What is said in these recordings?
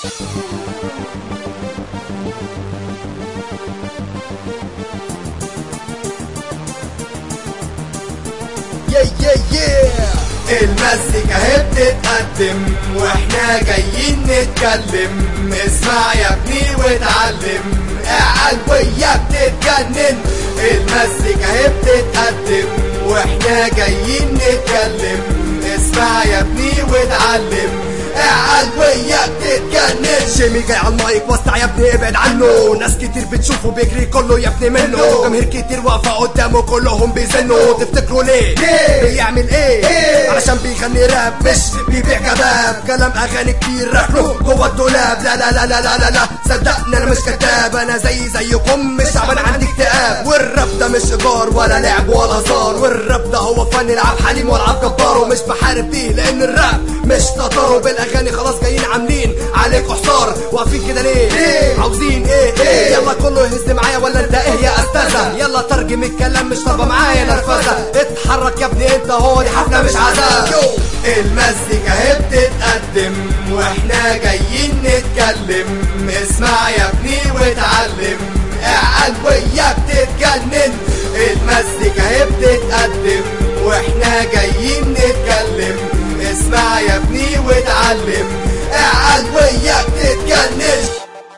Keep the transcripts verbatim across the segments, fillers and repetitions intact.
يا يا يا المزيكا هي بتتقدم واحنا جايين نتكلم. اسمع يا ابني واتعلم، اقعد ويا بتتجنن. المزيكا هي بتتقدم واحنا جايين نتكلم. اسمع يا ابني واتعلم، اقعد ويا بتتجنن. شيمي جاي على المايك، وسع يا ابني ابعد عنه. ناس كتير بتشوفه بيجري كله يا ابني منه. جماهير كتير واقفه قدامه كلهم بيزنوا. تفتكروا ليه؟ بيعمل ايه؟ علشان بيغني راب مش بيبيع كباب. كلام اغاني كتير ركنه جوه الدولاب. لا لا لا لا لا لا لا صدقني انا مش كداب. انا زي زيكم مش تعبان عندي اكتئاب. والراب ده مش ايجار ولا لعب ولا هزار. والراب ده هو فن العب حليم والعب جبار. ومش بحارب بيه لان الراب مش تطار. بالاغاني خلاص جايين عاملين عليك حصار. واقفين كده ليه؟ ليه؟ عاوزين ايه ايه؟ يلا كله يهز معايا ولا انت ايه يا استاذه؟ يلا ترجم الكلام مش طالبه معايا نرفزه. اتحرك يا ابني انت هو دي حفله مش عذاب. المزيكا هي بتتقدم واحنا جايين نتكلم. اسمع يا ابني واتعلم، اقعد ويا بتتجنن. المزيكا هي بتتقدم واحنا جايين نتكلم. اسمع يا ابني واتعلم، اقعد ويا بتتجنن.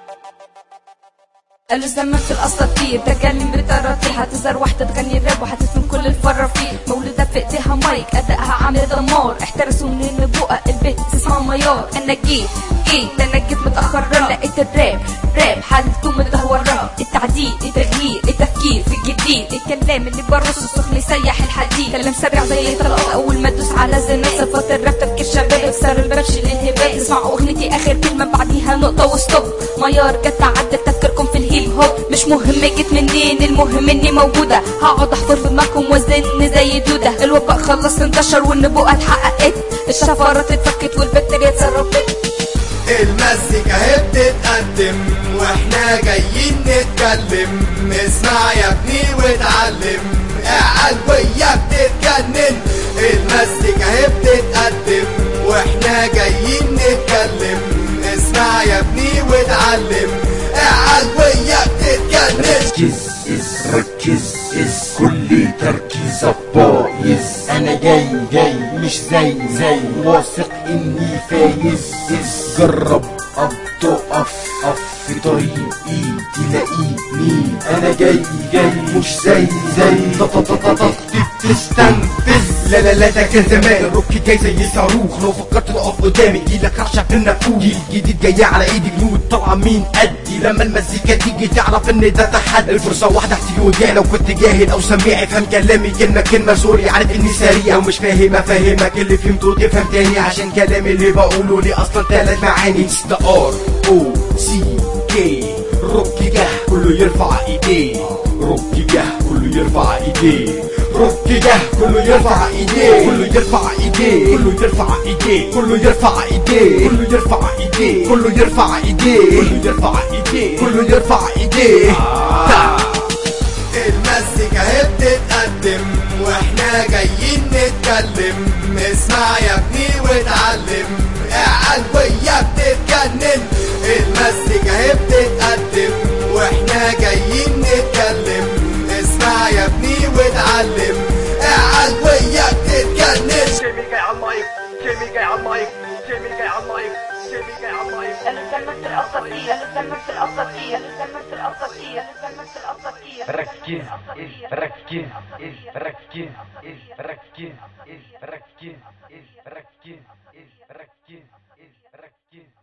قالوا زمان في الاساطير تكلم بطراطيح. هتظهر واحده تغني الراب وهتفهم كل الفرافير. مولوده في ايديها مايك ادائها عامل دمار. احترسوا من النبوءه البنت اسمها ميار. انا جيت جيت انا جيت متاخر. لقيت الراب راب حالته متدهوره. التعديل التغيير التفكير في الجديد. الكلام اللي برص السخن يسيح الحديد. كلام سريع زي الطلقات اول ما تدوس على زناد. صفات الراب تفكير شباب يكسر الباب شيل الهباب. اسمعوا اغنيتي اخر كلمه بعديها نقطه وستوب. ميار جت تعدل تفكيركم في الهيب هوب. مش مهم جيت منين المهم اني موجوده. هقعد احفر في دماغكم وازن زي دوده. الوباء خلص انتشر والنبوءه اتحققت. الشفرات اتفكت والبكتيريا اتسربت. المزيكا هي بتتقدم واحنا جايين نتكلم. اسمع يا ابني واتعلم، اقعد ويا بتتجنن. المزيكا هي بتتقدم واحنا جايين نتكلم. اسمع يا ابني واتعلم، اقعد ويا بتتجنن. ركز اس ركز اس كل تركيزك بايظ. انا جاي جاي مش زي زي واثق اني فايز. اس جرب اب تقف اف في طريقي تلاقيني. انا جاي جاي مش زي زي طططططط تستنفذ. لا لا لا ده كان زمان. الروك جاي زي صاروخ. لو فكرت تقف قدامي ايدك رشح في النافوخ. جيل جديد جاي على ايدي جنود طالعه مين قدي. لما المزيكا تيجي تعرف ان ده تحدي. الفرصه واحده هتيجي وجاي. لو كنت جاهل او سميع افهم كلامي كلمه كلمه. سوري عارف اني سريع ومش فاهم افهمك اللي فهمته تفهم تاني. عشان كلامي اللي بقوله لي اصلا تلات معاني. ده ار او سي كي روك جه كله يرفع ايديه. روك جه كله يرفع ايديه. روك جه كله يرفع ايديه. كله يرفع ايديه. كله يرفع ايديه. كله يرفع ايديه. كله يرفع ايديه. كله يرفع ايديه. كله يرفع ايديه. كله يرفع ايديه. المزيكا هي بتتقدم واحنا جايين نتكلم. اسمع يا ابني واتعلم، اقعد ويا بتتجنن. المزيكا هي بتتقدم واحنا جايين نتكلم. اسمع يا ابني واتعلم، اقعد ويا بتتجنن. جيمي جاي على المايك. جيمي جاي على المايك. جيمي جاي على المايك. جيمي جاي على المايك. قالوا زمان في الاساطير. قالوا زمان في الاساطير. قالوا زمان في الاساطير. قالوا زمان في الاساطير. ركز ركز ركز ركز ركز ركز ركز ركز